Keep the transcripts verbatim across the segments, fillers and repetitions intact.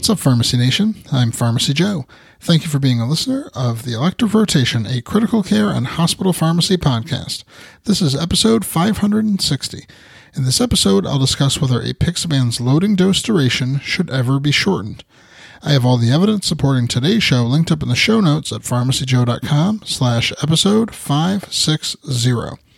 What's up, Pharmacy Nation? I'm Pharmacy Joe. Thank you for being a listener of the Elective Rotation, a critical care and hospital pharmacy podcast. This is episode five hundred sixty. In this episode, I'll discuss whether apixaban's loading dose duration should ever be shortened. I have all the evidence supporting today's show linked up in the show notes at pharmacyjoe.com slash episode 560.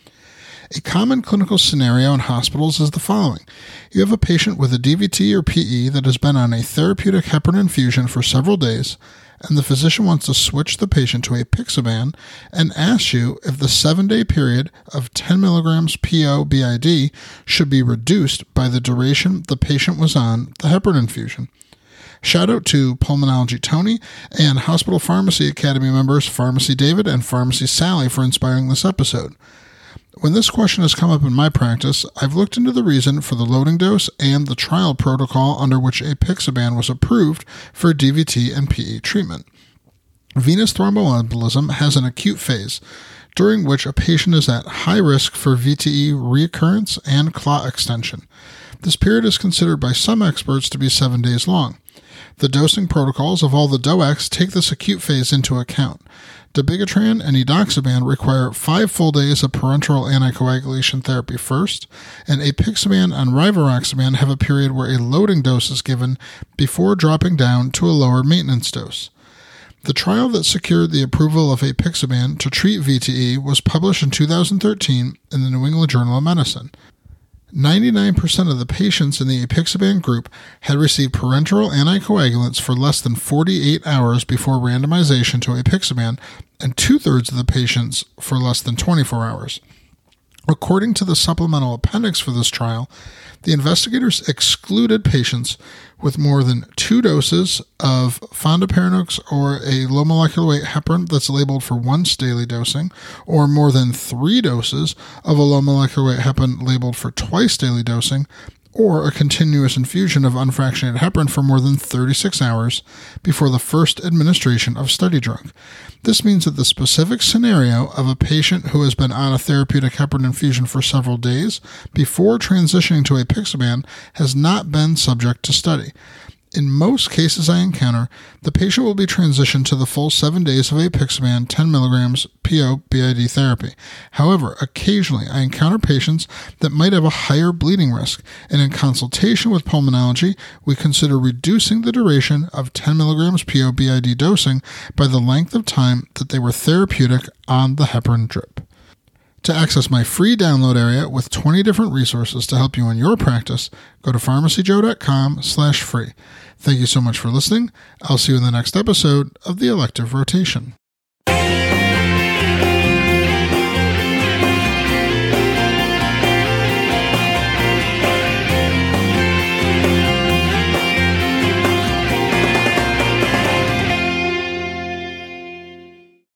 A common clinical scenario in hospitals is the following. You have a patient with a D V T or P E that has been on a therapeutic heparin infusion for several days, and the physician wants to switch the patient to apixaban and asks you if the seven-day period of ten milligrams P O B I D should be reduced by the duration the patient was on the heparin infusion. Shout out to Pulmonology Tony and Hospital Pharmacy Academy members Pharmacy David and Pharmacy Sally for inspiring this episode. When this question has come up in my practice, I've looked into the reason for the loading dose and the trial protocol under which apixaban was approved for D V T and P E treatment. Venous thromboembolism has an acute phase, during which a patient is at high risk for V T E recurrence and clot extension. This period is considered by some experts to be seven days long. The dosing protocols of all the D O A Cs take this acute phase into account. Dabigatran and edoxaban require five full days of parenteral anticoagulation therapy first, and apixaban and rivaroxaban have a period where a loading dose is given before dropping down to a lower maintenance dose. The trial that secured the approval of apixaban to treat V T E was published in two thousand thirteen in the New England Journal of Medicine. ninety-nine percent of the patients in the apixaban group had received parenteral anticoagulants for less than forty-eight hours before randomization to apixaban, and two-thirds of the patients for less than twenty-four hours. According to the supplemental appendix for this trial, the investigators excluded patients with more than two doses of fondaparinux or a low molecular weight heparin that's labeled for once daily dosing, or more than three doses of a low molecular weight heparin labeled for twice daily dosing, or a continuous infusion of unfractionated heparin for more than thirty-six hours before the first administration of study drug. This means that the specific scenario of a patient who has been on a therapeutic heparin infusion for several days before transitioning to apixaban has not been subject to study. In most cases I encounter, the patient will be transitioned to the full seven days of apixaban ten milligrams P O B I D therapy. However, occasionally I encounter patients that might have a higher bleeding risk, and in consultation with pulmonology, we consider reducing the duration of ten milligrams P O B I D dosing by the length of time that they were therapeutic on the heparin drip. To access my free download area with twenty different resources to help you in your practice, go to pharmacyjoe.com slash free. Thank you so much for listening. I'll see you in the next episode of the Elective Rotation.